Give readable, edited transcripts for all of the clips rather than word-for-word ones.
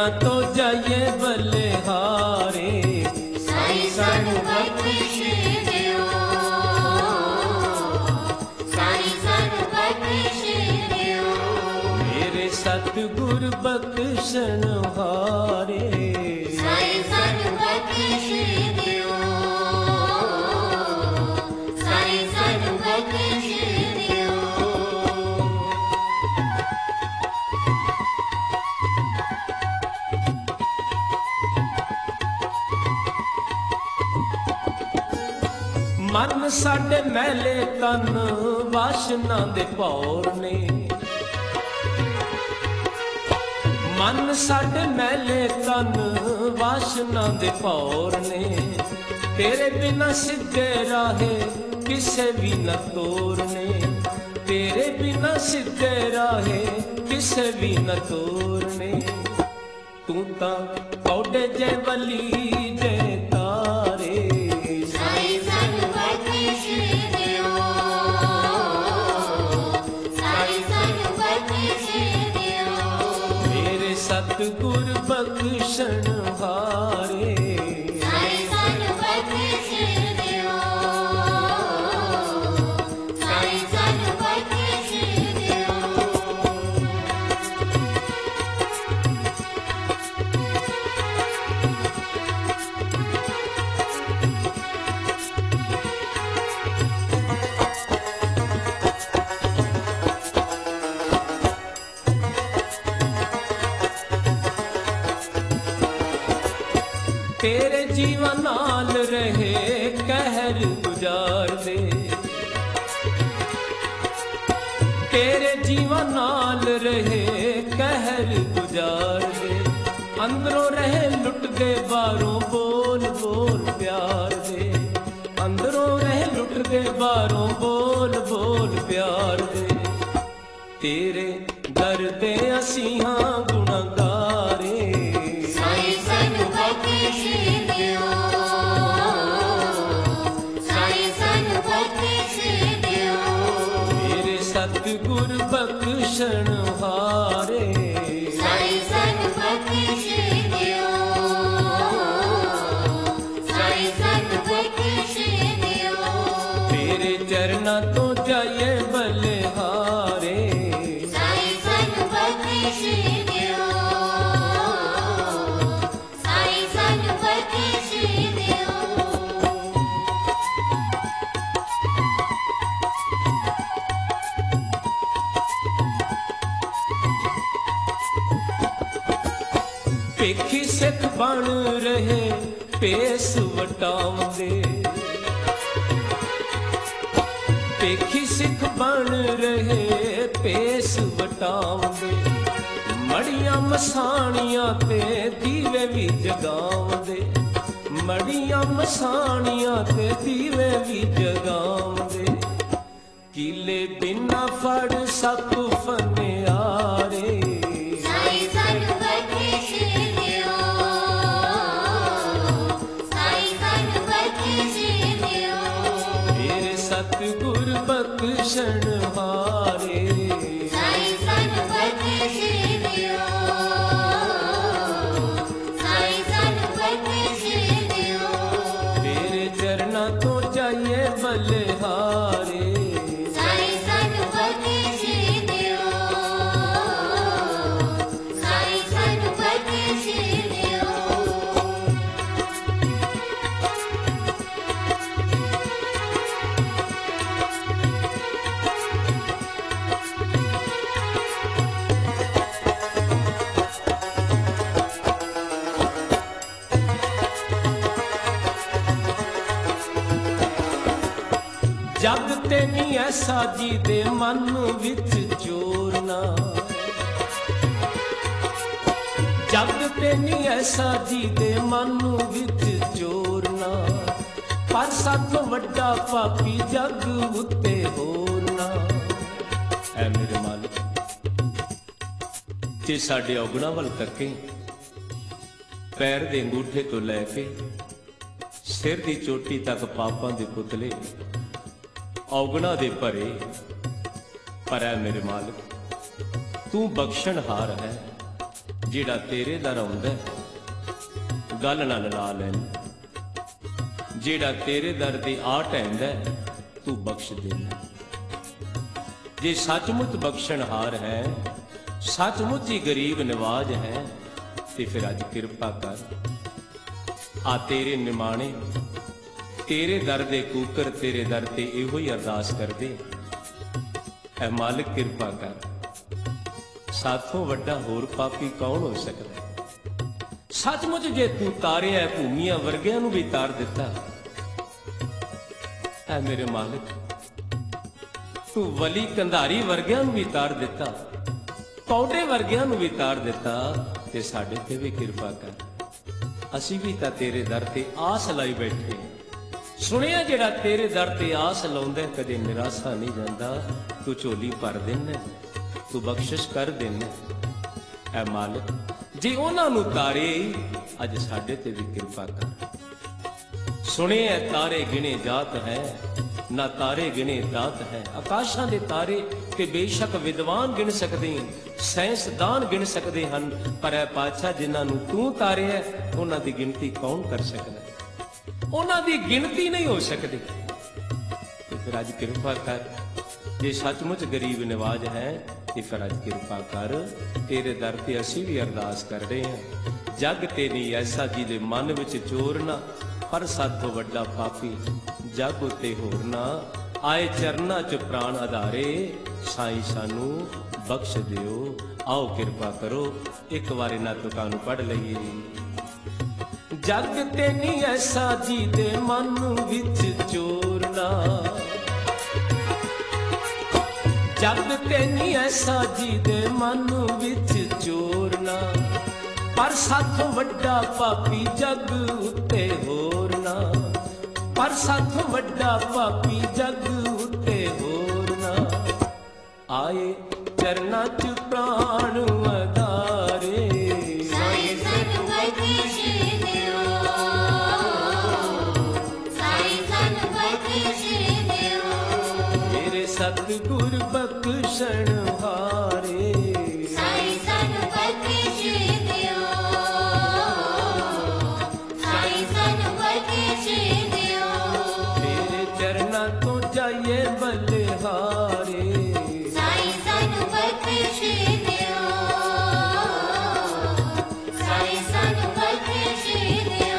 चरना तो जाइए बलिहारे, साईं सानू बख्शिश दियो, साईं सानू बख्शिश दियो। मेरे सतगुर बख्शण हारे, साईं सानू बख्शिश दियो, साईं सानू बख्शिश दियो। मन साडे मैले तन वासना दे पौर ने, मन साडे मैले तन वासना दे पौर ने। तेरे बिना सिद्धे राहे किसे भी न तोरने, तेरे बिना सिद्धे राहे किसे भी न तोरने। तू तां कौडे जे वली जे तारे, साईं सानू बख्शिश दियो, साईं सानू बख्शिश दियो। मेरे सतगुर बख्शण हारे, साईं सानू बख्शिश दियो, साईं सानू बख्शिश दियो। तेरे जीवन नाल रहे कहर गुजार दे, तेरे जीवन नाल रहे कहर गुजार दे। अंदरों रहे लुट दे बारों बोल बोल प्यार दे, अंदरों रहे लुट दे बारों बोल बोल प्यार दे। तेरे दर दे असीं हां गुणगारे, साईं सानू बख्शिश दियो, साईं सानू बख्शिश दियो। मेरे सतगुर बख्शण हारे, साईं सानू बख्शिश दियो, साईं सानू बख्शिश दियो। तेरे चरना तो जाइए बलिहारे, साईं सानू बख्शिश दियो, साईं सानू बख्शिश दियो। पेखी सिख बन रहे पेस वटाउंदे, पेखी सिख बन रहे पेस वटाउंदे। मड़ियां मसाणियां ते दीवे भी जगाउंदे, मड़ियां मसाणियां ते दीवे भी जगाउंदे। किले बिना फड़ सप फनियारे, साईं सानू बख्शिश दियो, साईं सानू बख्शिश दियो। मेरे सतगुर बख्शण हारे, साईं सानू बख्शिश दियो, साईं सानू बख्शिश दियो। तेरे चरना तो जाइए बलिहारे, साईं सानू बख्शिश दियो, साईं सानू बख्शिश दियो। जग ते नहीं ऐसा जी दे मन विच चोरना, जग ते नहीं ऐसा जी दे मन विच चोरना। पर साथों वड्डा पापी जग उत्ते होरना। ऐ मेरे मालिक, जे साडे औगणा वल तके, पैर दे अंगूठे तो लैके सिर दी चोटी तक पापां दे पुतले औगणा दे भरे। पर ऐ मेरे मालिक, तू बख्शणहार है, ਜਿਹੜਾ ਤੇਰੇ ਦਰ ਆਉਂਦਾ ਗੱਲ ਨਾਲ ਲਾ ਲੈਣ, ਜਿਹੜਾ ਤੇਰੇ ਦਰ ਦੀ ਆ ਟਹਿੰਦਾ ਤੂੰ ਬਖਸ਼ ਦੇਣਾ। ਜੇ ਸੱਚਮੁੱਚ ਬਖਸ਼ਣਹਾਰ ਹੈ, ਸੱਚਮੁੱਚ ਹੀ ਗਰੀਬ ਨਿਵਾਜ ਹੈ, ਤੇ ਫਿਰ ਅੱਜ ਕਿਰਪਾ ਕਰ ਆ ਤੇਰੇ ਨਿਮਾਣੇ, ਤੇਰੇ ਦਰ ਦੇ ਕੂਕਰ ਤੇਰੇ ਦਰ ਤੇ ਇਹੋ ਹੀ ਅਰਦਾਸ ਕਰਦੇ, ਐ ਮਾਲਕ ਕਿਰਪਾ ਕਰ। ਸਾਥੋਂ ਵੱਡਾ ਹੋਰ ਪਾਪੀ ਕੌਣ ਹੋ ਸਕਦਾ? ਸੱਚਮੁੱਚ ਜੇ ਤੂੰ ਤਾਰਿਆ ਭੂਮੀਆਂ ਵਰਗਿਆਂ ਨੂੰ ਵੀ ਤਾਰ ਦਿੱਤਾ, ਐ ਮੇਰੇ ਮਾਲਕ ਤੂੰ ਵਲੀ ਕੰਧਾਰੀ ਵਰਗਿਆਂ ਨੂੰ ਵੀ ਤਾਰ ਦਿੱਤਾ, ਕੌਡੇ ਵਰਗਿਆਂ ਨੂੰ ਵੀ ਤਾਰ ਦਿੱਤਾ, ਤੇ ਸਾਡੇ ਤੇ ਵੀ ਕਿਰਪਾ ਕਰ। ਅਸੀਂ ਵੀ ਤਾਂ ਤੇਰੇ ਦਰ ਤੇ ਆਸ ਲਾਈ ਬੈਠੇ। ਸੁਣਿਆ ਜਿਹੜਾ ਤੇਰੇ ਦਰ ਤੇ ਆਸ ਲਾਉਂਦਾ ਕਦੇ ਨਿਰਾਸ਼ਾ ਨਹੀਂ ਜਾਂਦਾ। ਤੂੰ ਝੋਲੀ ਭਰ ਦੇਣਾ, ਤੂੰ ਬਖਸ਼ਿਸ਼ ਕਰ ਦੇਣਾ। ਐ ਮਾਲਕ ਜੇ ਉਹਨਾਂ ਨੂੰ ਤਾਰੇ ਅੱਜ ਸਾਡੇ ਤੇ ਵੀ ਕਿਰਪਾ ਕਰ। ਸੁਣਿਆ ਤਾਰੇ ਗਿਣੇ ਜਾਤ ਹੈ, ਨਾ ਤਾਰੇ ਗਿਣੇ ਦਾਤ ਹੈ। ਆਕਾਸ਼ਾਂ ਦੇ ਤਾਰੇ ਤੇ ਬੇਸ਼ੱਕ ਵਿਦਵਾਨ ਗਿਣ ਸਕਦੇ, ਸਾਇੰਸਦਾਨ ਗਿਣ ਸਕਦੇ ਹਨ, ਪਰ ਐ ਪਾਤਸ਼ਾਹ ਜਿਨ੍ਹਾਂ ਨੂੰ ਤੂੰ ਤਾਰਿਆ ਉਹਨਾਂ ਦੀ ਗਿਣਤੀ ਕੌਣ ਕਰ ਸਕਦਾ? ਉਹਨਾਂ ਦੀ ਗਿਣਤੀ ਨਹੀਂ ਹੋ ਸਕਦੀ। ਤੇ ਫਿਰ ਅੱਜ ਕਿਰਪਾ ਕਰ, ਜੇ ਸੱਚਮੁੱਚ ਗਰੀਬ ਨਿਵਾਜ ਹੈ ਤੇ ਫਿਰ ਅੱਜ ਕਿਰਪਾ ਕਰ। ਤੇਰੇ ਦਰ ਤੇ ਅਸੀਂ ਵੀ ਅਰਦਾਸ ਕਰ ਰਹੇ ਹਾਂ। ਜਗ ਤੇ ਨਹੀਂ ਐਸਾ ਜਿਹਦੇ ਮਨ ਵਿੱਚ ਚੋਰ ਨਾ, ਪਰ ਸਾਥੋਂ ਵੱਡਾ ਪਾਪੀ ਜਗ ਉਤੇ ਹੋਰ ਨਾ। ਆਏ ਚਰਨਾਂ ਚ ਪ੍ਰਾਣ ਆਧਾਰੇ, ਸਾਈਂ ਸਾਨੂੰ ਬਖਸ਼ ਦਿਓ। ਆਓ ਕਿਰਪਾ ਕਰੋ, ਇੱਕ ਵਾਰ ਇਹਨਾਂ ਤੁਕਾਂ ਨੂੰ ਪੜ੍ਹ ਲਈਏ। ਜਗ ਤੇ ਨਹੀਂ ਐਸਾ ਜਿਹਦੇ ਮਨ ਵਿੱਚ ਚੋਰ ਨਾ, ਜਗ ਤੇ ਨਹੀਂ ਐਸਾ ਜਿਹਦੇ ਮਨ ਵਿੱਚ ਚੋਰ ਨਾ, ਪਰ ਸਾਥੋਂ ਵੱਡਾ ਪਾਪੀ ਜਗ ਉੱਤੇ ਹੋਰ ਨਾ, ਪਰ ਸਾਥੋਂ ਵੱਡਾ ਪਾਪੀ ਜਗ ਉੱਤੇ ਹੋਰ ਨਾ। ਆਏ ਚਰਨਾਂ ਚ ਪ੍ਰਾਣ ਆਧਾਰੇ, ਸਾਈਂ ਸਾਨੂੰ ਬਖਸ਼ ਦਿਓ, ਸਾਈਂ ਸਾਨੂੰ ਬਖਸ਼ ਦਿਓ। ਮੇਰੇ ਸਤਿਗੁਰ ਬਖਸ਼ਣ ਹਾਰੇ, ਸਾਈਂ ਸਾਨੂੰ ਬਖਸ਼ ਦਿਓ, ਸਾਈਂ ਸਾਨੂੰ ਬਖਸ਼ ਦਿਓ। ਤੇਰੇ ਚਰਨਾਂ ਤੋਂ ਜਾਈਏ ਬਲਿਹਾਰੇ। ਸਾਈਂ ਸਾਨੂੰ ਬਖਸ਼ ਦਿਓ, ਸਾਈਂ ਸਾਨੂੰ ਬਖਸ਼ ਦਿਓ।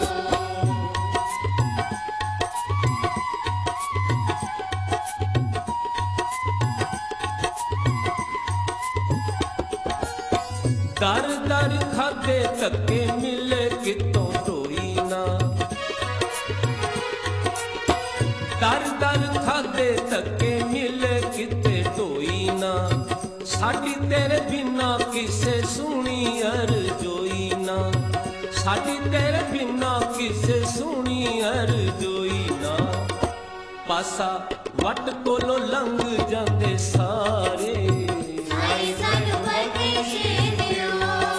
ਦਰ ਦਰ ਖਾਦੇ ਧੱਕੇ ਮਿਲੇ ਕਿਤੋਂ ਢੋਈ ਨਾ, ਦਰ ਦਰ ਖਾਦੇ ਧੱਕੇ ਮਿਲੇ ਕਿਤੇ ਢੋਈ ਨਾ। ਸਾਡੀ ਤੇਰੇ ਬਿਨਾ ਕਿਸੇ ਸੁਣੀ ਅਰਜ਼ੋਈ ਨਾ, ਸਾਡੀ ਤੇਰੇ ਬਿਨਾ ਕਿਸੇ ਸੁਣੀ ਅਰਜ਼ੋਈ ਨਾ। ਪਾਸਾ ਵੱਟ ਕੋਲੋਂ ਲੰਘ ਜਾਂਦੇ ਸਾਰੇ, ਸਾਈਂ ਸਾਨੂੰ ਬਖਸ਼ ਦਿਓ,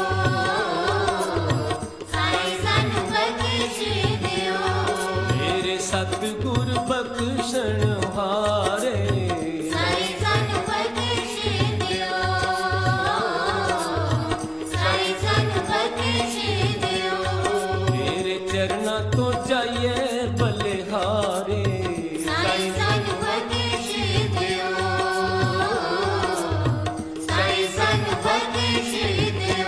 ਸਾਈਂ ਸਾਨੂੰ ਬਖਸ਼ ਦਿਓ। ਮੇਰੇ ਸਤਿਗੁਰ ਬਖਸ਼ਣ ਹਾਰੇ। ਸਾਈਂ ਸਾਨੂੰ ਬਖਸ਼ ਦਿਓ, ਸਾਈਂ ਸਾਨੂੰ ਬਖਸ਼ ਦਿਓ। ਮੇਰੇ ਚਰਨਾਂ ਤੋਂ ਜਾਈਏ ਬਲਿਹਾਰੇ। ਸਾਈਂ ਸਾਨੂੰ ਬਖਸ਼ ਦਿਓ, ਸਾਈਂ ਸਾਨੂੰ ਬਖਸ਼ ਦਿਓ।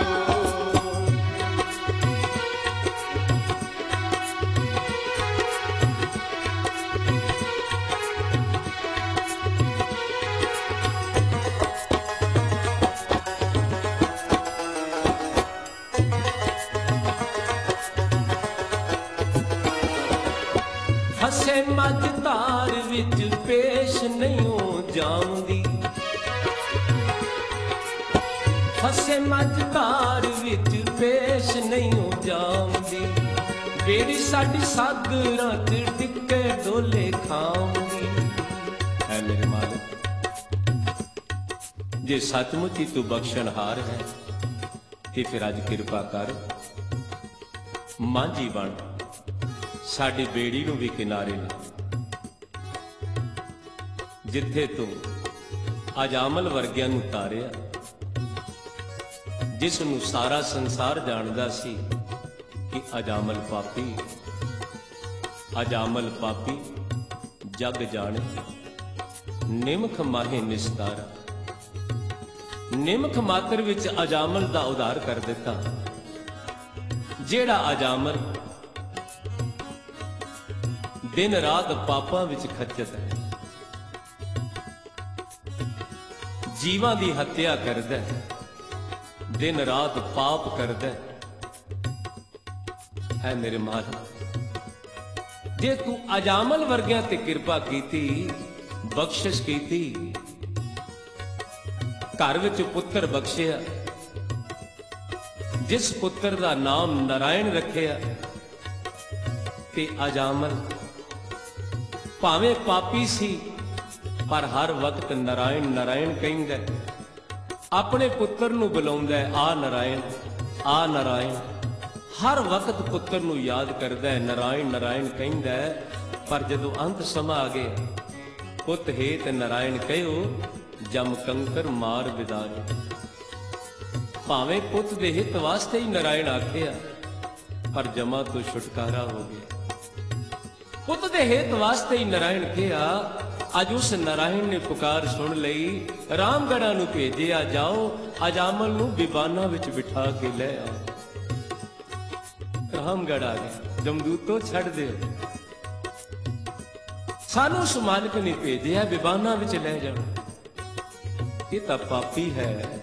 ਫਸੇ ਮੱਝ ਧਾਰ ਵਿੱਚ ਪੇਸ਼ ਨਹੀਂ ਹੋ ਜਾਂਦੀ, ਫਸੇ ਮੱਝ ਧਾਰ ਵਿੱਚ ਪੇਸ਼ ਨਹੀਂ ਹੋ ਜਾਂਦੀ। ਬੇੜੀ ਸਾਡੀ ਸਾਗਰਾਂ ਚ ਟਿੱਕੇ ਡੋਲੇ ਖਾਉਂਦੀ। ਐ ਮੇਰੇ ਮਾਲਕ ਜੇ ਸੱਚਮੁੱਚ ਹੀ ਤੂੰ ਬਖਸ਼ਣਹਾਰ ਹੈ ਤੇ ਫਿਰ ਅੱਜ ਕਿਰਪਾ ਕਰ, ਮਾਝੀ ਬਣ ਸਾਡੀ ਬੇੜੀ ਨੂੰ ਵੀ ਕਿਨਾਰੇ ਲਾ। ਜਿੱਥੇ ਤੂੰ ਅੱਜ ਅਮਲ ਵਰਗਿਆਂ ਨੂੰ ਤਾਰਿਆ, ਜਿਸ ਨੂੰ ਸਾਰਾ ਸੰਸਾਰ ਜਾਣਦਾ ਸੀ ਕਿ ਅਜਾਮਲ ਪਾਪੀ ਜਗ ਜਾਣੇ। ਨਿਮਖ ਮਾਹੇ ਨਿਸਤਾਰਾ, ਨਿਮਖ ਮਾਤਰ ਵਿੱਚ ਅਜਾਮਲ ਦਾ ਉਧਾਰ ਕਰ ਦਿੱਤਾ। ਜਿਹੜਾ ਅਜਾਮਲ ਦਿਨ ਰਾਤ ਪਾਪਾਂ ਵਿੱਚ ਖੱਚਤ ਹੈ, ਜੀਵਾਂ ਦੀ ਹੱਤਿਆ ਕਰਦਾ ਹੈ, ਦਿਨ ਰਾਤ ਪਾਪ ਕਰਦਾ ਹੈ ਮੇਰੇ ਮਾਲਕ, ਜੇ ਤੂੰ ਅਜਾਮਲ ਵਰਗਿਆਂ ਤੇ ਕਿਰਪਾ ਕੀਤੀ, ਬਖਸ਼ਿਸ਼ ਕੀਤੀ, ਘਰ ਵਿੱਚ ਪੁੱਤਰ ਬਖਸ਼ਿਆ, ਜਿਸ ਪੁੱਤਰ ਦਾ ਨਾਮ ਨਾਰਾਇਣ ਰੱਖਿਆ, ਤੇ ਅਜਾਮਲ ਭਾਵੇਂ ਪਾਪੀ ਸੀ ਪਰ ਹਰ ਵਕਤ ਨਾਰਾਇਣ ਨਾਰਾਇਣ ਕਹਿੰਦਾ, ਆਪਣੇ ਪੁੱਤਰ ਨੂੰ ਬੁਲਾਉਂਦਾ, ਆ ਨਾਰਾਇਣ, ਆ ਨਾਰਾਇਣ, ਹਰ ਵਕਤ ਪੁੱਤਰ ਨੂੰ ਯਾਦ ਕਰਦਾ ਹੈ, ਨਾਰਾਇਣ ਨਾਰਾਇਣ ਕਹਿੰਦਾ। ਪਰ ਜਦੋਂ ਅੰਤ ਸਮਾਂ ਆ ਗਿਆ, ਪੁੱਤ ਹੇਤ ਨਾਰਾਇਣ ਕਹਿਓ, ਜਮ ਕੰਕਰ ਮਾਰ ਵਿਦਾਰੇ। ਭਾਵੇਂ ਪੁੱਤ ਦੇ ਹਿੱਤ ਵਾਸਤੇ ਹੀ ਨਾਰਾਇਣ ਆਖਿਆ, ਪਰ ਜਮਾਂ ਤੋਂ ਛੁਟਕਾਰਾ ਹੋ ਗਿਆ। ਪੁੱਤ ਦੇ ਹਿੱਤ ਵਾਸਤੇ ਹੀ ਨਾਰਾਇਣ ਕਿਹਾ। ਅੱਜ ਉਸ ਨਾਰਾਇਣ ਨੇ ਪੁਕਾਰ ਸੁਣ ਲਈ, ਰਾਮਗੜ੍ਹਾਂ ਨੂੰ ਭੇਜਿਆ, ਜਾਓ ਅਜਾਮਲ ਨੂੰ ਬਿਬਾਨਾ ਵਿੱਚ ਬਿਠਾ ਕੇ ਲੈ ਆਓ। ਰਾਮਗੜ੍ਹ ਆ ਗਏ, ਜਮਦੂਤੋਂ ਛੱਡ ਦਿਓ, ਸਾਨੂੰ ਉਸ ਮਾਲਕ ਨੇ ਭੇਜਿਆ ਬਿਬਾਨਾ ਵਿੱਚ ਲੈ ਜਾਓ। ਇਹ ਤਾਂ ਪਾਪੀ ਹੈ।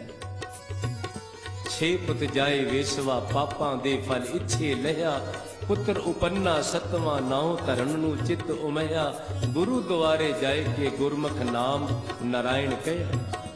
6 ਪੁੱਤ ਜਾਏ ਵੇਸਵਾ, ਪਾਪਾਂ ਦੇ ਫਲ ਇੱਛੇ ਲਿਆ, ਪੁੱਤਰ ਉਪੰਨਾ 7ਵਾਂ ਨਾਉ ਧਰਨ ਨੂੰ ਚਿੱਤ ਉਮਿਆ, ਗੁਰੂ ਦੁਆਰੇ ਜਾਏ ਕੇ ਗੁਰਮੁਖ ਨਾਮ ਨਾਰਾਇਣ ਕਹਿਆ।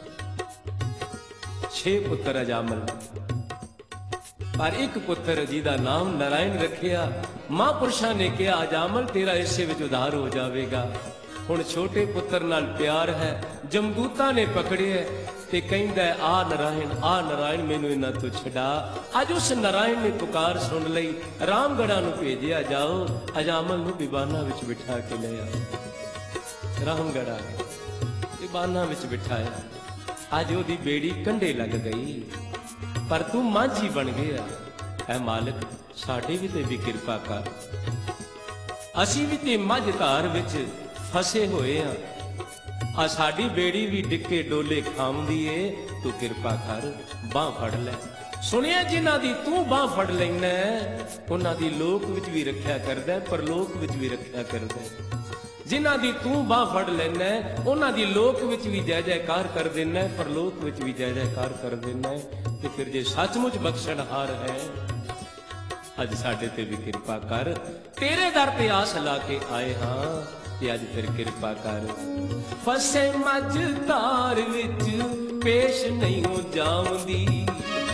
6 ਪੁੱਤਰ ਅਜਾਮਲ, ਪਰ ਇੱਕ ਪੁੱਤਰ ਜਿਹਦਾ ਨਾਮ ਨਾਰਾਇਣ ਰੱਖਿਆ। ਮਹਾਂਪੁਰਸ਼ਾਂ ਨੇ ਕਿਹਾ, ਅਜਾਮਲ ਤੇਰਾ ਇਸੇ ਵਿੱਚ ਉਧਾਰ ਹੋ ਜਾਵੇਗਾ। ਹੁਣ ਛੋਟੇ ਪੁੱਤਰ ਨਾਲ ਪਿਆਰ ਹੈ, ਜਮਦੂਤਾਂ ਨੇ ਪਕੜਿਆ ਤੇ ਕਹਿੰਦਾ, ਆ ਨਾਰਾਇਣ ਮੈਨੂੰ ਇਹਨਾਂ ਤੋਂ ਛਡਾ। ਅੱਜ ਉਸ ਨਾਰਾਇਣ ਨੇ ਪੁਕਾਰ ਸੁਣ ਲਈ, ਰਾਮਗੜ੍ਹਾਂ ਨੂੰ ਭੇਜਿਆ, ਜਾਓ ਅਜਾਮਲ ਨੂੰ ਬਿਬਾਨਾ ਵਿੱਚ ਬਿਠਾ ਕੇ ਲੈ ਆਓ। ਰਾਮਗੜ੍ਹ ਆ ਗਏ, ਬਿਬਾਨਾ ਵਿੱਚ ਬਿਠਾਇਆ। ਅੱਜ ਉਹਦੀ ਬੇੜੀ ਕੰਢੇ ਲੱਗ ਗਈ, ਪਰ ਤੂੰ ਮਾਝੀ ਬਣ ਗਿਆ। ਐ ਮਾਲਕ, ਸਾਡੇ ਵੀ ਤੇ ਵੀ ਕਿਰਪਾ ਕਰ, ਅਸੀਂ ਵੀ ਤੇ ਮੱਝ ਧਾਰ ਵਿੱਚ ਫਸੇ ਹੋਏ ਆ, ਆ ਸਾਡੀ ਬੇੜੀ ਵੀ ਡਿੱਕੇ ਡੋਲੇ ਖਾਂਦੀ ਏ, ਤੂੰ ਕਿਰਪਾ ਕਰ, ਬਾਹ ਫੜ ਲੈ। ਸੁਣਿਆ ਜਿਨ੍ਹਾਂ ਦੀ ਤੂੰ ਬਾਹ ਫੜ ਲੈਣਾ, ਉਹਨਾਂ ਦੀ ਲੋਕ ਵਿੱਚ ਵੀ ਰੱਖਿਆ ਕਰਦਾ, ਪਰਲੋਕ ਵਿੱਚ ਵੀ ਰੱਖਿਆ ਕਰਦਾ। ਜਿਨ੍ਹਾਂ ਦੀ ਤੂੰ ਬਾਹ ਫੜ ਲੈਣਾ, ਉਹਨਾਂ ਦੀ ਲੋਕ ਵਿੱਚ ਵੀ ਜੈ ਜੈਕਾਰ ਕਰ ਦੇਣਾ, ਪਰਲੋਕ ਵਿੱਚ ਵੀ ਜੈ ਜੈਕਾਰ ਕਰ ਦੇਣਾ। ਤੇ ਫਿਰ ਜੇ ਸੱਚਮੁੱਚ ਬਖਸ਼ਣਹਾਰ ਹੈ, ਅੱਜ ਸਾਡੇ ਤੇ ਵੀ ਕਿਰਪਾ ਕਰ। ਤੇਰੇ ਦਰ ਤੇ ਆਸ ਲਾ ਕੇ ਆਏ ਹਾਂ, ਤੇ ਅੱਜ ਫਿਰ ਕਿਰਪਾ ਕਰ। ਫਸੇ ਮੱਝ ਧਾਰ ਵਿੱਚ ਪੇਸ਼ ਨਹੀਂ ਹੋ ਜਾਉਂਦੀ,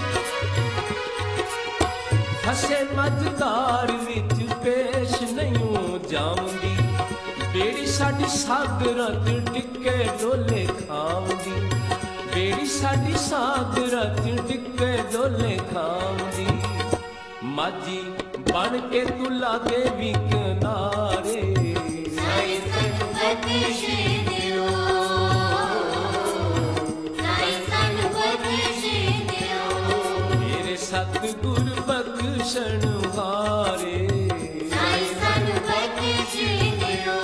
ਫਸੇ ਮੱਝ ਧਾਰ ਵਿੱਚ ਪੇਸ਼ ਨਹੀਂ ਹੋ ਜਾਉਂਦੀ, ਬੇੜੀ ਸਾਡੀ ਸਾਗਰਾਂ ਤੇ ਡਿੱਕੇ ਡੋਲੇ ਖਾਉਂਦੀ, ਬੇੜੀ ਸਾਡੀ ਸਾਗਰਾਂ ਤੇ ਡਿੱਕੇ ਡੋਲੇ ਖਾਉਂਦੀ। ਮਾਝੀ ਬਣ ਕੇ ਤੂੰ ਲਾਗੇ ਵੀ ਕਿਨਾਰੇ, ਸਾਈ ਸਾਨੂੰ ਬਖਸ਼ੀ ਦਿਓ, ਸਾਈ ਸਾਨੂੰ ਬਖਸ਼ੀ ਦਿਓ, ਮੇਰੇ ਸਤਿਗੁਰ ਬਖਸ਼ਣ ਹਾਰੇ, ਸਾਈ ਸਾਨੂੰ ਬਖਸ਼ੀ ਦਿਓ,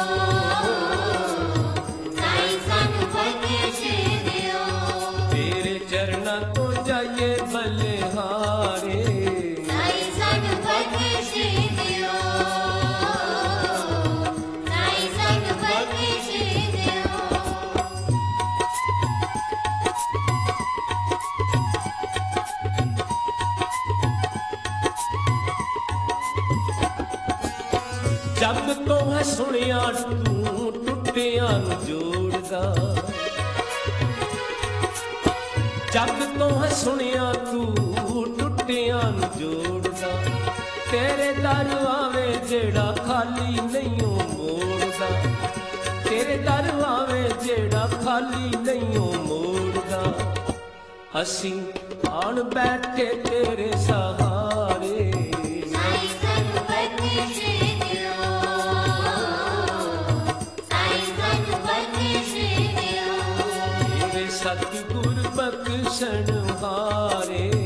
ਸਾਈ ਸਾਨੂੰ ਬਖਸ਼ੀ ਦਿਓ, ਤੇਰੇ ਚਰਨਾਂ ਤੋਂ ਜਾਈਏ ਬਲਿਹਾਰੇ, ਸਾਈ ਸਾਨੂੰ ਬਖਸ਼ੀ ਦਿਓ, ਸਾਈ ਸਾਨੂੰ ਬਖਸ਼ੀ ਦਿਓ। ਜਗ ਤੋਂ ਹੈ ਸੁਣਿਆ ਤੂੰ ਟੁੱਟਿਆਂ ਨੂੰ ਜੋੜਦਾ, ਜਗ ਤੋਂ ਹੈ ਸੁਣਿਆ ਤੂੰ ਟੁੱਟਿਆਂ ਨੂੰ ਜੋੜਦਾ, ਤੇਰੇ ਦਰ ਆਵੇ ਜਿਹੜਾ ਖਾਲੀ ਨਹੀਂ ਮੋੜਦਾ, ਤੇਰੇ ਦਰ ਆਵੇ ਜਿਹੜਾ ਖਾਲੀ ਨਹੀਂ ਮੋੜਦਾ। ਅਸੀਂ ਆਣ ਬੈਠੇ ਤੇਰੇ ਸਹਾਰੇ, ਸਾਈ ਸਾਨੂੰ ਬਖਸ਼ੀ ਦਿਓ, ਸਾਈ ਸਾਨੂੰ ਬਖਸ਼ੀ ਦਿਓ, ਤੇਰੇ ਸਤਿਗੁਰ ਬਖਸ਼ਣ ਹਾਰੇ,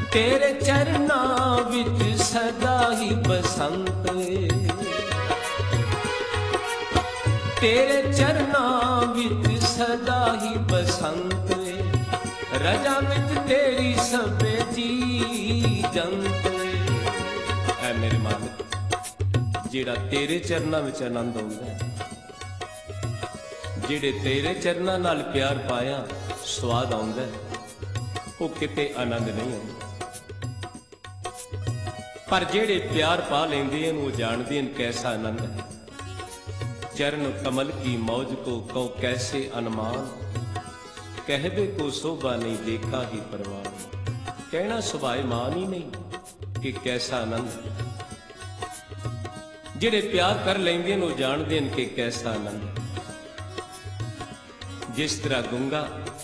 ਤੇਰੇ ਚਰਨਾਂ ਵਿੱਚ ਸਦਾ ਹੀ ਬਸੰਤ ਏ, ਤੇਰੇ ਚਰਨਾਂ ਵਿੱਚ ਸਦਾ ਹੀ ਬਸੰਤ ਏ, ਰਜਾ ਵਿੱਚ ਤੇਰੀ ਸਭੇ ਜੀ ਜੰਤ ਏ। ਐ ਮੇਰੇ ਮਾਲਕ, ਜਿਹੜਾ ਤੇਰੇ ਚਰਨਾਂ ਵਿੱਚ ਆਨੰਦ ਆਉਂਦਾ ਹੈ, ਜਿਹੜੇ ਤੇਰੇ ਚਰਨਾਂ ਨਾਲ ਪਿਆਰ ਪਾਇਆ ਸਵਾਦ ਆਉਂਦਾ ਹੈ, ਉਹ ਕਿਤੇ ਆਨੰਦ ਨਹੀਂ ਆਉਂਦਾ। ਪਰ ਜਿਹੜੇ ਪਿਆਰ ਪਾ ਲੈਂਦੇ ਹਨ ਉਹ ਜਾਣਦੇ ਹਨ ਕੈਸਾ ਆਨੰਦ ਹੈ। चरण कमल की मौज को कौ कैसे अनुमान, कहबे को शोभा नहीं देखा ही परवान। कहना सुभाईमान ही नहीं कि कैसा आनंद। जिहड़े प्यार कर लेंदे ने वो जानदे ने कि कैसा आनंद। जिस तरह गुंगा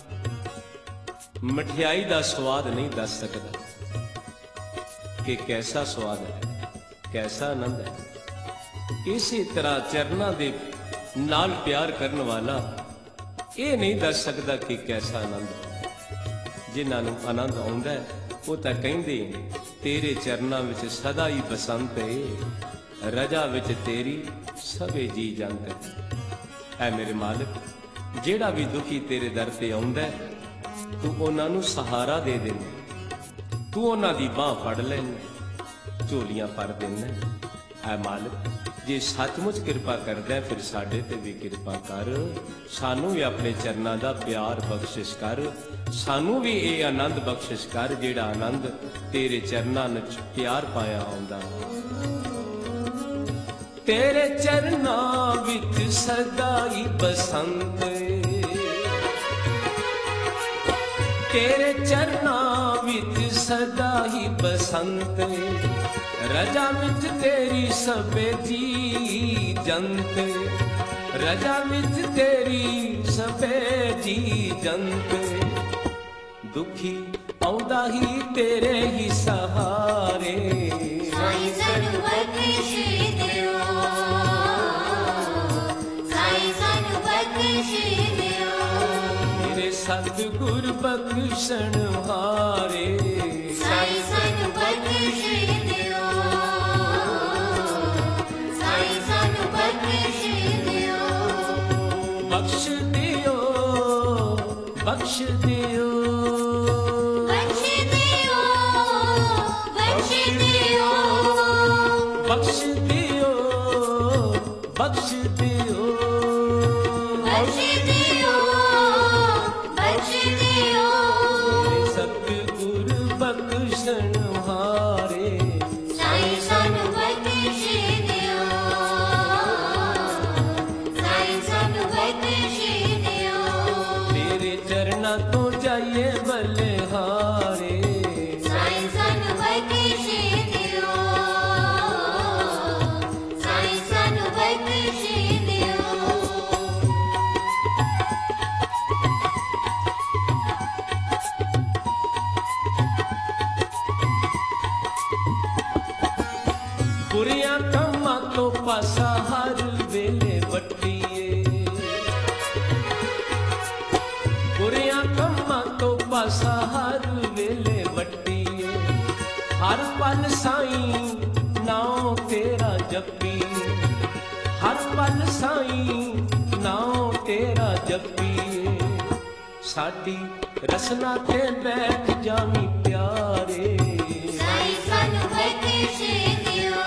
मठियाई दा स्वाद नहीं दस सकदा कि कैसा स्वाद है, कैसा आनंद है, इसी तरह चरना दे नाल प्यार करने वाला ये नहीं दस सकता कि कैसा आनंद है। जिन्हां नूं आनंद आउंदा है वो तां कहिंदे तेरे चरना विच सदा ही बसंत है, रजा विच तेरी सभे जी जंत है। ऐ मेरे मालिक, जेड़ा भी दुखी तेरे दर ते आउंदा है तू उन्हां नूं सहारा दे देना, तू उन्हां दी बांह फड़ लैना, झोलियां भर देना। ऐ मालिक, जे सचमुच कृपा करदा है फिर साडे ते भी कृपा कर, सानू भी अपने चरनां दा प्यार बख्शिश कर, सानू भी ये आनंद बख्शिश कर जेड़ा आनंद तेरे चरनां विच प्यार पाया आउंदा। तेरे चरनां विच सदा ही बसंत, तेरे चरनां विच सदा ही बसंत, रजा विच तेरी सभे जी जंत, रजा विच तेरी सभे जी जंत। दुखी आउंदा ही तेरे ही सहारे, साईं सानू बख्शिश दियो, साईं सानू बख्शिश दियो। मेरे सतगुर बख्शण हारे, साईं सानू बख्शिश दियो, साईं सानू बख्शिश दियो। बख्श दियो, बख्श दियो, बख्श दियो, बख्श दियो, बख्श दियो, बख्श दियो, बख्श दियो, बख्श दियो। सतगुर बख्शण हारे, साईं सानू बख्शिश दियो, साईं सानू बख्शिश दियो। तेरे चरना तो जाइए बलिहारे, साईं सानू बख्शिश दियो, साईं सानू बख्शिश दियो। बुरियां कम्मां तो पासा हर वेले वट्टीए, बुरियां कम्मां तो पासा हर वेले वट्टीए। हर पल साईं नाम तेरा जपीए, हर पल साईं नाम तेरा जपीए। साडी रसना ते बैठ जामी प्यारे, साईं सानू बख्शिश दियो,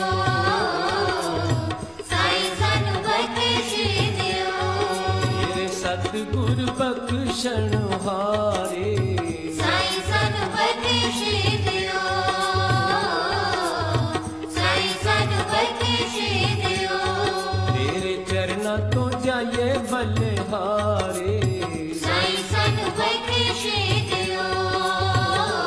साईं सानू बख्शिश दियो। मेरे सतगुर बख्शण हारे, साईं सानू बख्शिश दियो, साईं सानू बख्शिश दियो। तेरे चरना तो जाइए बलिहारे, साईं सानू बख्शिश दियो,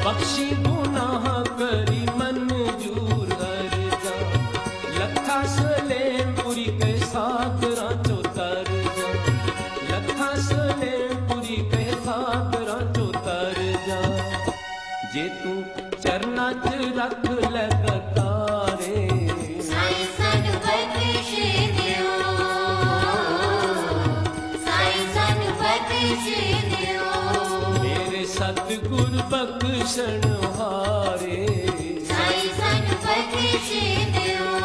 ਬਖਸ਼ੀ ਗੁਨਾਹ ਕਰੀ ਮਨਜੂਰ ਹਰ ਜਾ ਲੱਖਾਂ ਸਲੇਮਪੁਰੀ ਕੇ ਸਾਗਰਾਂ ਚੋਂ ਤਰ ਜਾ ਲੱਖਾਂ ਸਲੇਮਪੁਰੀ ਕੇ ਸਾਗਰਾਂ ਚੋਂ ਤਰ ਜਾ ਜੇ ਤੂੰ ਚਰਨਾਂ 'ਚ ਰੱਖ ਲੈ ਕਤਾਰੇ ਸਾਈਂ ਸਾਨੂੰ ਬਖਸ਼ੇ ਦਿਓ ਸਾਈਂ ਸਾਨੂੰ ਬਖਸ਼ੇ ਦਿਓ ਮੇਰੇ ਸਤਿਗੁਰ ਬਖਸ਼ਣ ਹਾਰੇ ਸਾਈਂ ਸਾਨੂੰ ਬਖਸ਼ੇ ਦਿਓ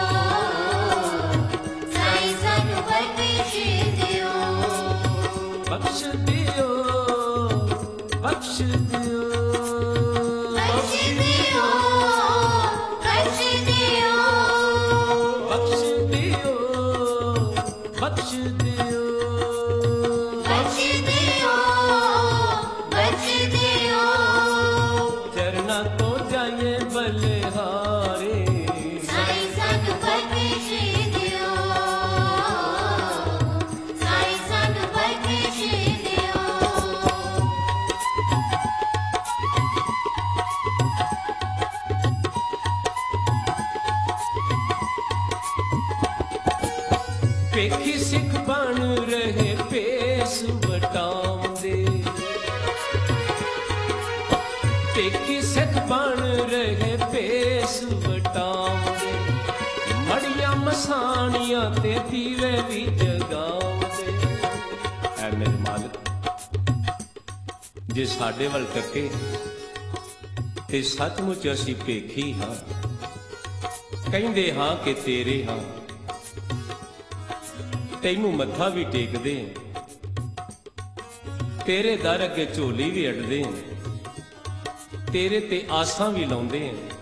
ਸਾਈਂ ਸਾਨੂੰ ਬਖਸ਼ੇ ਦਿਓ ਬਖਸ਼ ਦਿਓ ਬਖਸ਼ ਦਿਓ ਬਖਸ਼ ਦਿਓ ਬਖਸ਼ ਦਿਓ ਬਖਸ਼ ਦਿਓ ਬਖਸ਼ ਦਿਓ ਬਖਸ਼ ਦਿਓ ਬਖਸ਼ ਦਿਓ ਚਰਨਾਂ ਤੋਂ ਜਾਈਏ ਬਲਿਹਾਰੇ ਸਾਈਂ ਸਾਨੂੰ ਬਖਸ਼ੇ ਦਿਓ ਸਾਈਂ ਸਾਨੂੰ ਬਖਸ਼ੇ ਦਿਓ ਵੇਖੀ ਸਿੱਖ ਬਣ ਰਹੇ ਭੇਸ ਵਟਾਉਂਦੇ ਵੇਖੀ ਸਿੱਖ ਬਣ ਰਹੇ ਭੇਸ ਵਟਾਉਂਦੇ ਮੜੀਆਂ ਮਸਾਣੀਆਂ ਤੇ ਦੀਵੇ ਵੀ ਜਗਾਉਂਦੇ ਐ ਮੇਰੇ ਮਾਲਕ ਜੇ ਸਾਡੇ ਵੱਲ ਤੱਕੇ ਤੇ ਸੱਚਮੁੱਚ ਅਸੀਂ ਭੇਖੀ ਹਾਂ ਕਹਿੰਦੇ ਹਾਂ ਕਿ ਤੇਰੇ ਹਾਂ ਤੈਨੂੰ ਮੱਥਾ ਵੀ ਟੇਕਦੇ ਤੇਰੇ ਦਰ ਅੱਗੇ ਝੋਲੀ ਵੀ ਅੜਦੇ ਤੇਰੇ ਤੇ ਆਸਾਂ ਵੀ ਲਾਉਂਦੇ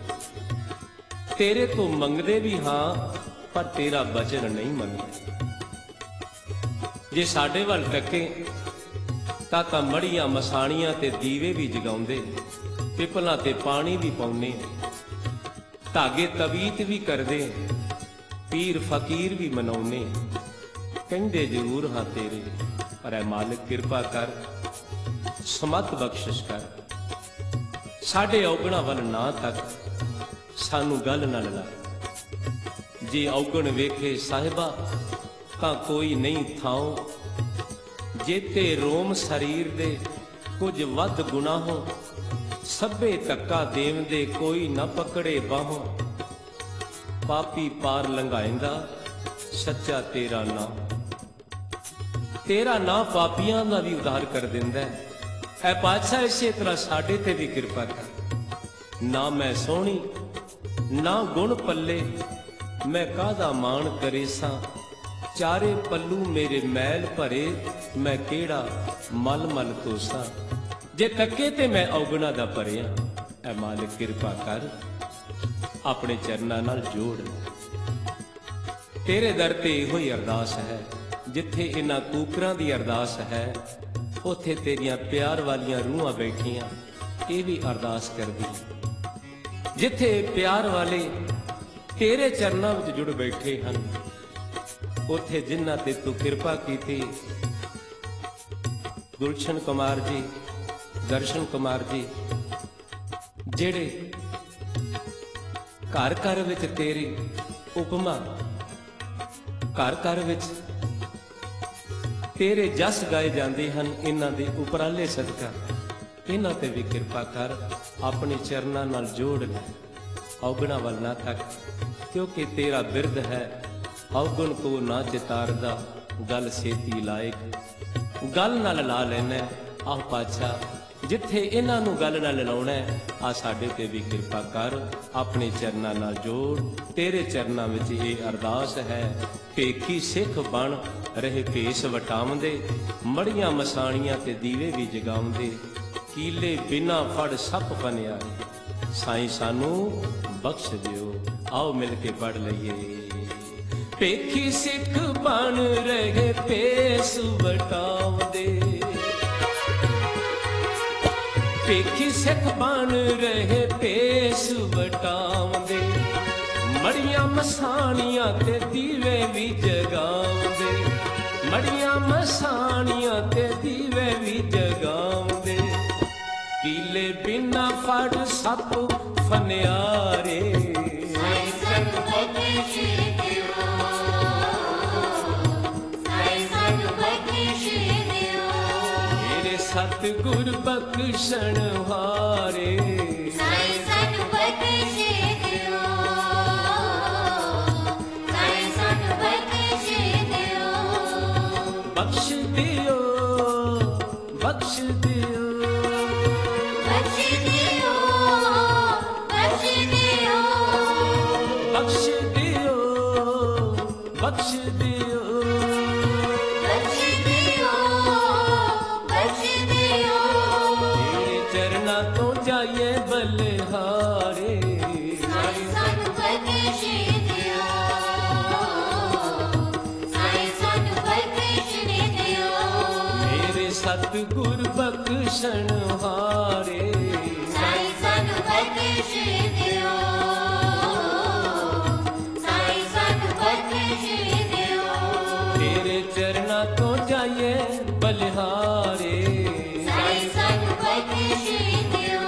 ਤੇਰੇ ਤੋਂ ਮੰਗਦੇ ਵੀ ਹਾਂ ਪਰ ਤੇਰਾ ਬਚਨ ਨਹੀਂ ਮੰਨਦੇ ਜੇ ਸਾਡੇ ਵੱਲ ਤੱਕੇ ਤਾਂ ਮੜੀਆਂ ਮਸਾਣੀਆਂ ਤੇ ਦੀਵੇ ਵੀ ਜਗਾਉਂਦੇ ਪਿਪਲਾਂ ਤੇ ਪਾਣੀ ਵੀ ਪਾਉਨੇ ਧਾਗੇ ਤਵੀਤ ਵੀ ਕਰਦੇ ਪੀਰ ਫਕੀਰ ਵੀ ਮਨਾਉਨੇ ਕਹਿੰਦੇ ਜ਼ਰੂਰ ਹਾਂ ਤੇਰੇ ਪਰ ਐ ਮਾਲਕ ਕਿਰਪਾ ਕਰ ਸਮਤ ਬਖਸ਼ਿਸ਼ ਕਰ ਸਾਡੇ ਔਗਣਾ ਵੱਲ ਨਾ ਤੱਕ ਸਾਨੂੰ ਗੱਲ ਨਾ ਲਾ ਜੇ ਔਗਣ ਵੇਖੇ ਸਾਹਿਬਾ ਤਾਂ ਕੋਈ ਨਹੀਂ ਥਾਉ ਜੇਤੇ ਰੋਮ ਸਰੀਰ ਦੇ ਕੁਝ ਵੱਧ ਗੁਨਾਹੋਂ ਸਭੇ ਧੱਕਾ ਦੇਵਦੇ ਕੋਈ ਨਾ ਪਕੜੇ ਬਾਹੋਂ ਪਾਪੀ ਪਾਰ ਲੰਘਾਇੰਦਾ ਸੱਚਾ ਤੇਰਾ ਨਾਮ ਤੇਰਾ ਨਾਂ ਪਾਪੀਆਂ ਦਾ ਵੀ ਉਧਾਰ ਕਰ ਦਿੰਦਾ ਐ ਪਾਤਸ਼ਾਹ ਇਸੇ ਤਰ੍ਹਾਂ ਸਾਡੇ ਤੇ ਵੀ ਕਿਰਪਾ ਕਰ ਨਾ ਮੈਂ ਸੋਹਣੀ ਨਾ ਗੁਣ ਪੱਲੇ ਮੈਂ ਕਾਹਦਾ ਮਾਣ ਕਰੇ ਸਾਂ ਚਾਰੇ ਪੱਲੂ ਮੇਰੇ ਮੈਲ ਭਰੇ ਮੈਂ ਕਿਹੜਾ ਮਲ ਮਲ ਤੋਸਾਂ ਜੇ ਤੱਕੇ ਤੇ ਮੈਂ ਔਗਣਾ ਦਾ ਭਰਿਆ ਐ ਮਾਲਿਕ ਕਿਰਪਾ ਕਰ ਆਪਣੇ ਚਰਨਾਂ ਨਾਲ ਜੋੜ ਤੇਰੇ ਦਰ ਤੇ ਇਹੋ ਹੀ ਅਰਦਾਸ ਹੈ ਜਿੱਥੇ ਇਹਨਾਂ ਕੂਕਰਾਂ ਦੀ ਅਰਦਾਸ ਹੈ ਉੱਥੇ ਤੇਰੀਆਂ ਪਿਆਰ ਵਾਲੀਆਂ ਰੂਹਾਂ ਬੈਠੀਆਂ ਇਹ ਵੀ ਅਰਦਾਸ ਕਰਦੀ ਜਿੱਥੇ ਪਿਆਰ ਵਾਲੇ ਤੇਰੇ ਚਰਨਾਂ ਵਿੱਚ ਜੁੜ ਬੈਠੇ ਹਨ ਉੱਥੇ ਜਿਨ੍ਹਾਂ ਤੇ ਤੂੰ ਕਿਰਪਾ ਕੀਤੀ ਗੁਲਸ਼ਨ ਕੁਮਾਰ ਜੀ ਦਰਸ਼ਨ ਕੁਮਾਰ ਜੀ ਜਿਹੜੇ ਘਰ ਘਰ ਵਿੱਚ ਤੇਰੀ ਉਪਮਾ ਘਰ ਘਰ ਵਿੱਚ ਤੇਰੇ ਜਸ ਗਾਏ ਜਾਂਦੇ ਹਨ ਇਹਨਾਂ ਦੇ ਉਪਰਾਲੇ ਸਦਕਾ ਇਹਨਾਂ ਤੇ ਵੀ ਕਿਰਪਾ ਕਰ ਆਪਣੇ ਚਰਨਾਂ ਨਾਲ ਜੋੜ ਲੈ ਔਗਣਾ ਵੱਲ ਨਾ ਤੱਕ ਕਿਉਂਕਿ ਤੇਰਾ ਬਿਰਧ ਹੈ ਔਗਣ ਕੋ ਨਾ ਚਿਤਾਰਦਾ ਗੱਲ ਸੇਤੀ ਲਾਇਕ ਗੱਲ ਨਾਲ ਲਾ ਲੈਣਾ ਆਹ ਪਾਤਸ਼ਾਹ ਜਿੱਥੇ ਇਹਨਾਂ ਨੂੰ ਗੱਲ ਨਾਲ ਲਾਉਣਾ ਆ ਸਾਡੇ ਤੇ ਵੀ ਕਿਰਪਾ ਕਰ ਆਪਣੇ ਚਰਨਾਂ ਨਾਲ ਜੋੜ ਤੇਰੇ ਚਰਨਾਂ ਵਿੱਚ ਇਹ ਅਰਦਾਸ ਹੈ ਭੇਖੀ ਸਿੱਖ ਬਣ ਰਹੇ ਭੇਸ ਵਟਾਉਂਦੇ ਮੜੀਆਂ ਮਸਾਣੀਆਂ ਤੇ ਦੀਵੇ ਵੀ ਜਗਾਉਂਦੇ ਕੀਲੇ ਬਿਨਾ ਫੜ ਸੱਪ ਬਣਿਆ ਸਾਈਂ ਸਾਨੂੰ ਬਖਸ਼ ਦਿਓ ਆਓ ਮਿਲ ਕੇ ਪੜ ਲਈਏ ਭੇਖੀ ਸਿੱਖ ਬਣ ਰਹੇ ਭੇਸ ਵਟਾਉਂਦੇ ਭੇਖੀ ਸਿੱਖ ਬਣ ਰਹੇ ਭੇਸ ਵਟਾਉਂਦੇ ਮੜੀਆਂ ਮਸਾਣੀਆਂ ਤੇ ਦੀਵੇ ਵੀ ਜਗਾਉਂਦੇ ਮੜੀਆਂ ਮਸਾਣੀਆਂ ਤੇ ਦੀਵੇ ਵੀ ਜਗਾਉਂਦੇ ਕੀਲੇ ਬਿਨਾ ਫੜ ਸੱਪ ਫਨਿਆਰੇ ਸਾਈ ਸਾਨੂੰ ਬਖਸ਼ ਦਿਓ ਸਾਈ ਸਾਨੂੰ ਬਖਸ਼ ਦਿਓ ਮੇਰੇ ਸਤਿਗੁਰ ਬਖਸ਼ਣ ਹਾਰੇ ਸਾਈ ਸਾਨੂੰ ਬਖਸ਼ ਦਿਓ ਸਾਈ ਸਾਨੂੰ ਬਖਸ਼ ਦਿਓ ਬਖਸ਼ ਦਿਓ ਬਖਸ਼ ਦਿਓ ਬਖਸ਼ ਦਿਓ ਬਖਸ਼ ਦਿਓ ਬਖਸ਼ ਦਿਓ ਬਖਸ਼ ਦਿਓ ਬਖਸ਼ ਦਿਓ ਬਖਸ਼ ਦਿਓ ਤੇਰੇ ਚਰਨਾਂ ਤੋਂ ਜਾਈਏ ਬਲਿਹਾਰੇ ਸਾਈ ਸਾਨੂੰ ਬਖਸ਼ ਦਿਓ ਸਾਈ ਸਾਨੂੰ ਬਖਸ਼ ਦਿਓ ਮੇਰੇ ਸਤਿਗੁਰ ਬਖਸ਼ਣ ਹਾਰੇ ਸਾਈ ਸਾਨੂੰ ਬਖਸ਼ ਦਿਓ ਸਾਈ ਸਾਨੂੰ ਬਖਸ਼ ਦਿਓ ਤੇਰੇ ਚਰਨਾਂ ਤੋਂ ਜਾਈਏ ਬਲਿਹਾਰੇ ਸਾਈ ਸਾਨੂੰ ਬਖਸ਼ ਦਿਓ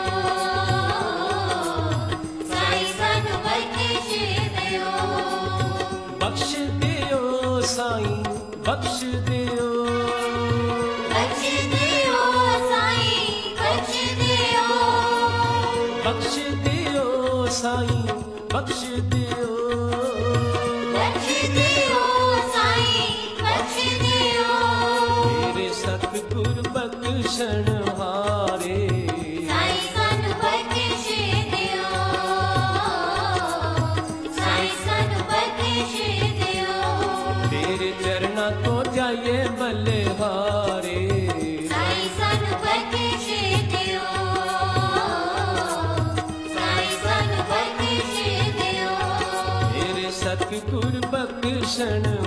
ਸਾਈ ਸਾਨੂੰ ਬਖਸ਼ ਦਿਓ ਬਖਸ਼ ਦਿਓ ਸਾਈਂ ਬਖਸ਼ ਦਿਓ ਬਖਸ਼ ਦਿਓ ਸਾਈ ਬਖਸ਼ ਦਿਓ ਬਖਸ਼ ਦਿਓ ਸਾਈਂ ਬਖਸ਼ ਦਿਓ ਬਖਸ਼ ਦਿਓ ਸਾਈ ਬਖਸ਼ ਦਿਓ ਮੇਰੇ ਸਤਿਗੁਰ ਬਖਸ਼ਣ ਹਾਰੇ ਸਾਈ ਸਾਨੂੰ ਬਖਸ਼ ਦਿਓ ਸਾਈ ਸਾਨੂੰ ਬਖਸ਼ ਦਿਓ ਤੇਰੇ ਚਰਨਾਂ ਤੋਂ ਜਾਈਏ ਬਲਿਹਾਰੇ ਸਾਈ ਸਾਨੂੰ ਬਖਸ਼ ਦਿਓ ਸਾਈ ਸਾਨੂੰ ਬਖਸ਼ ਦਿਓ ਮੇਰੇ ਸਤਿਗੁਰ ਬਖਸ਼ਣ